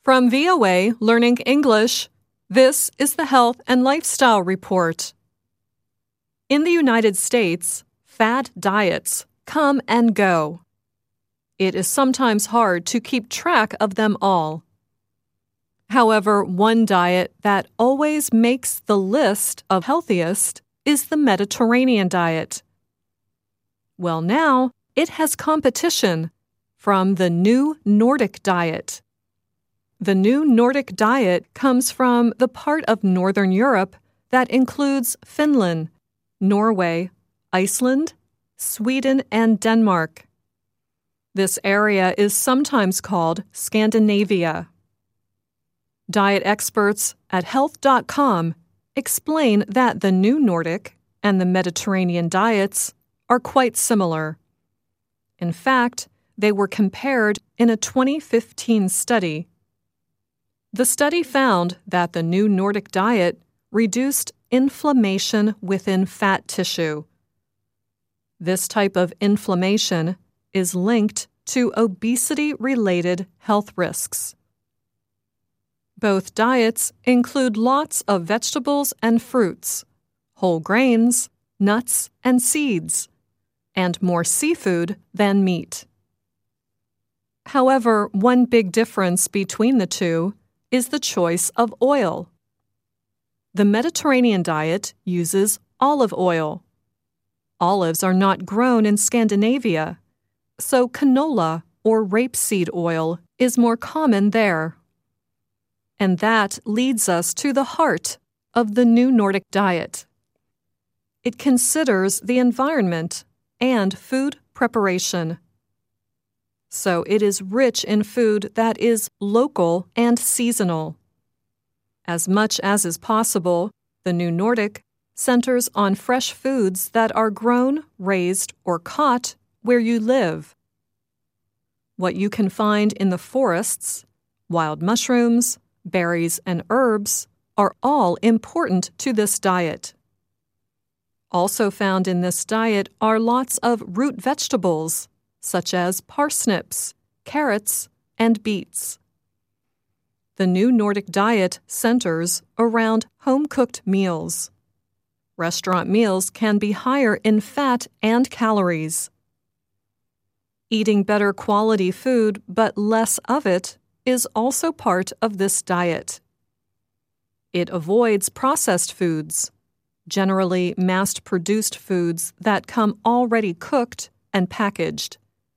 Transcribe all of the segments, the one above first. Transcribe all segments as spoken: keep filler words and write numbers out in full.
From V O A Learning English, this is the Health and Lifestyle Report. In the United States, fad diets come and go. It is sometimes hard to keep track of them all. However, one diet that always makes the list of healthiest is the Mediterranean diet. Well, now it has competition from the New Nordic diet. The New Nordic diet comes from the part of Northern Europe that includes Finland, Norway, Iceland, Sweden, and Denmark. This area is sometimes called Scandinavia. Diet experts at health dot com explain that the New Nordic and the Mediterranean diets are quite similar. In fact, they were compared in a twenty fifteen study. The study found that the New Nordic diet reduced inflammation within fat tissue. This type of inflammation is linked to obesity-related health risks. Both diets include lots of vegetables and fruits, whole grains, nuts, and seeds, and more seafood than meat. However, one big difference between the two is the choice of oil. The Mediterranean diet uses olive oil. Olives are not grown in Scandinavia, so canola or rapeseed oil is more common there. And that leads us to the heart of the New Nordic diet. It considers the environment and food preparation. So it is rich in food that is local and seasonal. As much as is possible, the New Nordic centers on fresh foods that are grown, raised, or caught where you live. What you can find in the forests, wild mushrooms, berries, and herbs are all important to this diet. Also found in this diet are lots of root vegetables, such as parsnips, carrots, and beets. The New Nordic diet centers around home-cooked meals. Restaurant meals can be higher in fat and calories. Eating better quality food but less of it is also part of this diet. It avoids processed foods, generally mass-produced foods that come already cooked and packaged.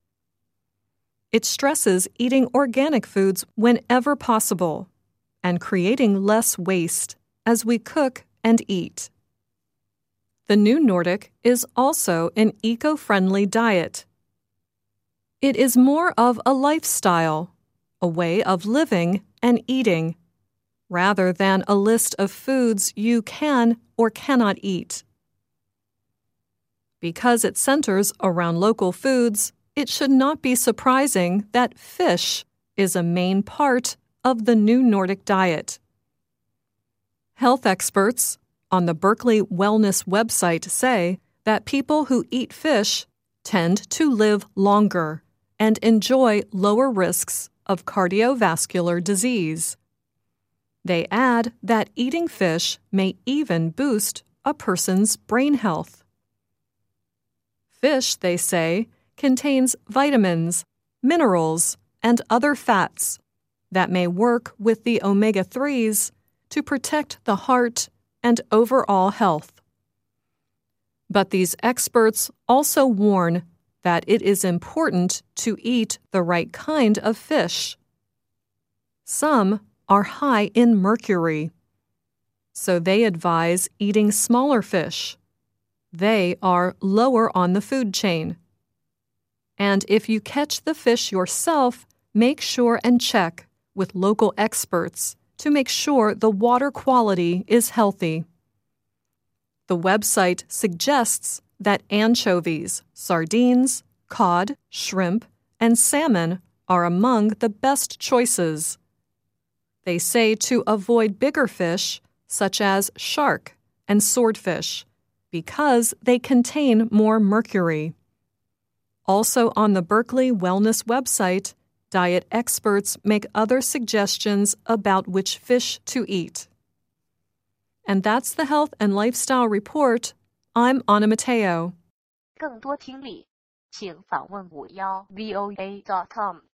It stresses eating organic foods whenever possible and creating less waste as we cook and eat. The New Nordic is also an eco-friendly diet. It is more of a lifestyle, a way of living and eating, rather than a list of foods you can or cannot eat. Because it centers around local foods, it should not be surprising that fish is a main part of the New Nordic diet. Health experts on the Berkeley Wellness website say that people who eat fish tend to live longer and enjoy lower risks of cardiovascular disease. They add that eating fish may even boost a person's brain health. Fish, they say, contains vitamins, minerals, and other fats that may work with the omega threes to protect the heart and overall health. But these experts also warn that it is important to eat the right kind of fish. Some are high in mercury, so they advise eating smaller fish. They are lower on the food chain. And if you catch the fish yourself, make sure and check with local experts to make sure the water quality is healthy. The website suggests that anchovies, sardines, cod, shrimp, and salmon are among the best choices. They say to avoid bigger fish, such as shark and swordfish, because they contain more mercury. Also on the Berkeley Wellness website, Diet experts make other suggestions about which fish to eat. And that's the Health and Lifestyle Report. I'm Anna Mateo. 更多听力，请访问五幺 V O A dot com。